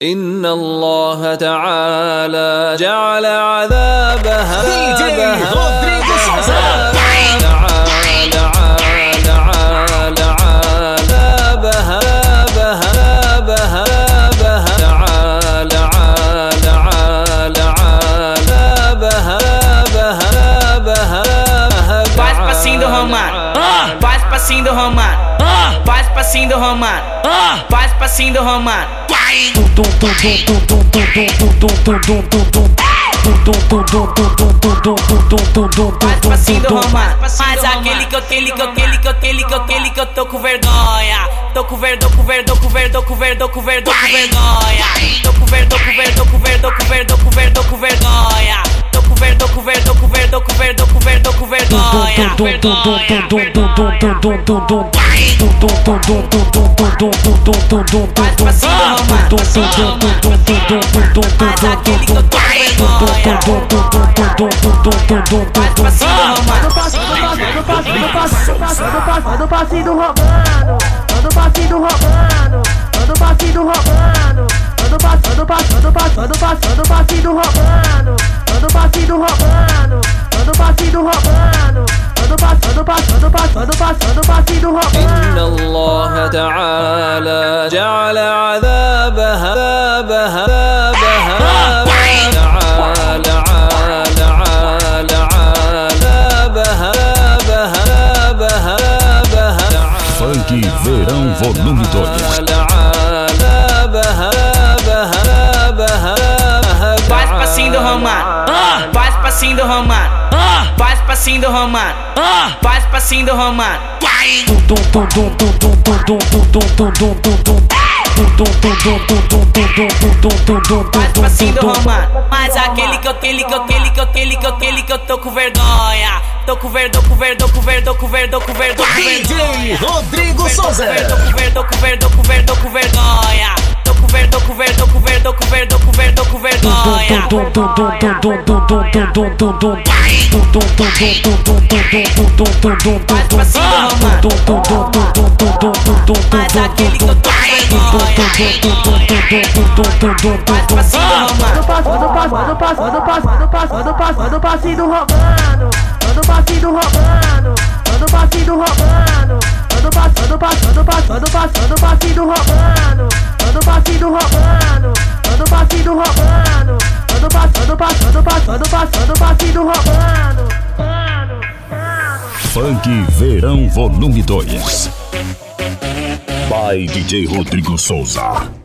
إن الله تعالى جعل عذابها Faz passinho do Romano, faz passinho do Romano, faz passinho do Romano, faz passinho do Romano. Faz passinho do Romano, faz aquele que eu tô com vergonha. Tô com vergonha. Tô com vergonha. Faz passinho do Romano, faz aquele que eu tô com vergonha. Faz passinho do Romano, manda o passinho do Romano, manda o passinho do Romano, manda o passinho do Romano, manda o passinho do Romano, manda o passinho do Romano, manda o passinho do Romano, manda o passinho do Romano. إن الله تعالى جعل عذابها Funk Verão Volume 2. faz passinho do Romano, faz passinho do Romano, faz passinho do Romano, faz passinho do Romano. Faz passinho do Romano, mas aquele que eu tô com vergonha. Tô com vergonha. DJ Rodrigo Souza. Tô com vergonha. Faz passinho do Romano, mas aquele que eu tô com vergonha. Faz passinho do Romano, manda o passinho do Romano, manda o passinho do Romano, manda o passinho do Romano, manda o passinho do Romano, manda o passinho do Romano, manda o passinho do Romano, manda o passinho do Romano. Funk Verão Volume 2. By DJ Rodrigo Souza.